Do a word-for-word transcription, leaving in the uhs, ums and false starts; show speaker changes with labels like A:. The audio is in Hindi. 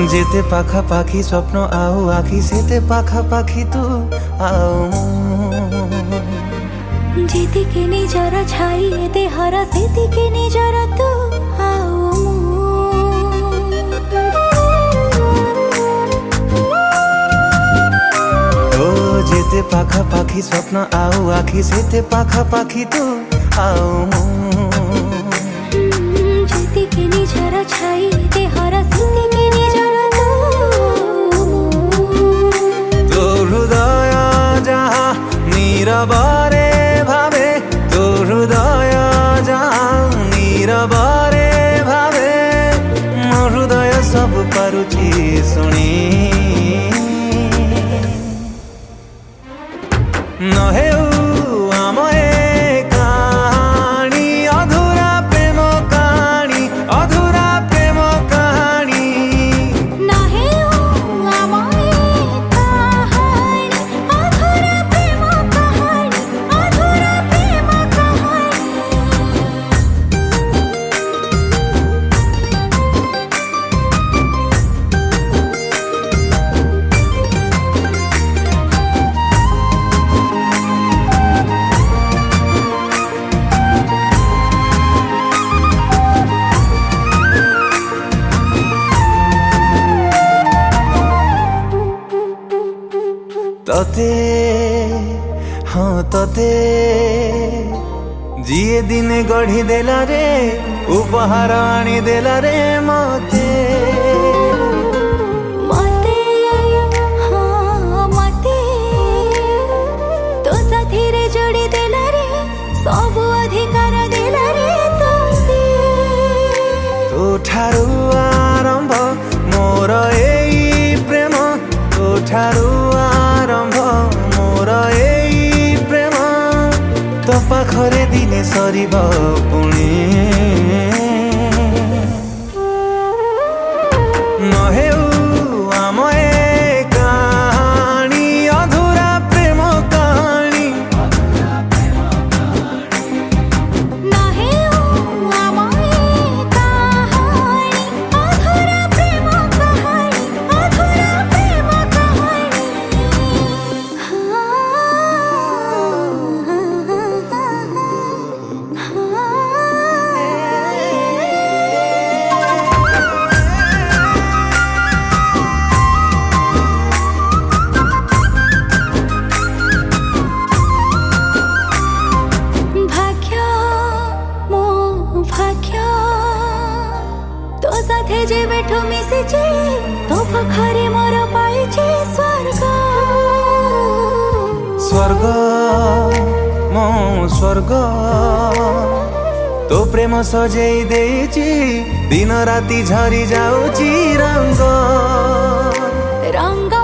A: যেতে পাখাপাখি স্বপ্ন আও আখি সেতে পাখাপাখি তু আও
B: যেদিকে নিজরা ছাইয়ে দে হারা সেদিকে নিজরা তু আও
A: ও যেতে পাখাপাখি স্বপ্ন আও আখি সেতে পাখাপাখি তু আও
B: যেদিকে নিজরা ছাইয়ে দে হারা সেদিকে নিজরা তু
A: তো হৃদয় যাহা নীরবরে ভাবে তো হৃদয় যাহা নীরবরে ভাবে ମୋ ହୃଦୟ ସବୁ ପାରୁଛି ଶୁଣି ନ ହେଉ ଆମ ଏ କାହାଣୀ ଅଧୁରା ପ୍ରେମ କାହାଣୀ ଅଧୁରା ପ୍ରେମ କାହାଣୀ
B: ନା ହେଉ ଆମ ଏ କାହାଣୀ ଅଧୁରା ପ୍ରେମ କାହାଣୀ ଅଧୁରା ପ୍ରେମ କାହାଣୀ
A: तते हाँ तते जिए दिने गढ़ी देला रे उपहार आनी देला रे मते
B: मते हाँ मते तो साथी रे जोड़ी देला रे सब अधिकार देला रे तोते
A: तो ठारू आरंभ मोर एई प्रेम तो ठारू आरंभ मोर एई प्रेम तो पाखरे दिने सरीब पुणी न हेउ आम ए काहाणी अधूरा प्रेम काहाणी
B: ना हेउ आम ए काहाणी अधुरा प्रेम काहाणी अधुरा प्रेम काहाणी भाग्य मो भाग्य तो साथे जे बैठो मिसिचे तो पखरे मोर पाइचे स्वर्ग
A: स्वर्ग मो स्वर्ग तो प्रेम सजेई देची दिन राति झरी जाऊची रंग
B: रंग